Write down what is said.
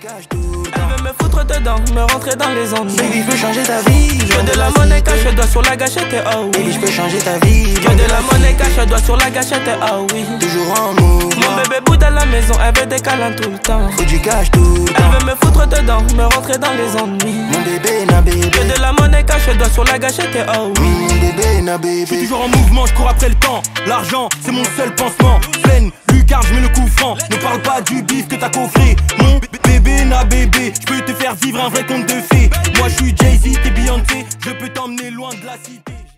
cash tout. Elle veut me foutre dedans, me rentrer dans les ennuis. Baby, je peux changer ta vie. Je veux de la monnaie cash, je dois sur la gâchette, oh Baby, oui. je peux changer ta vie. Je veux de la monnaie cash, je dois sur la gâchette, oh oui. Toujours en mouvement. Mon bébé bout à la maison, elle veut des câlins tout le temps. Faut du cash tout le temps. Elle veut me foutre dedans, me rentrer dans les ennuis. Mon bébé na bébé. Je veux de la monnaie cash, je dois sur la gâchette, oh oui. Mon bébé na bébé. Je suis toujours en mouvement, je cours après le temps. L'argent, c'est mon seul pansement. Pleine, lucarne, je mets le coup franc. Ne parle pas du bif que t'as coffré. Mon bébé na bébé, je peux te faire vivre un vrai conte de fées. Moi je suis Jay-Z, t'es Beyoncé, je peux t'emmener loin de la cité.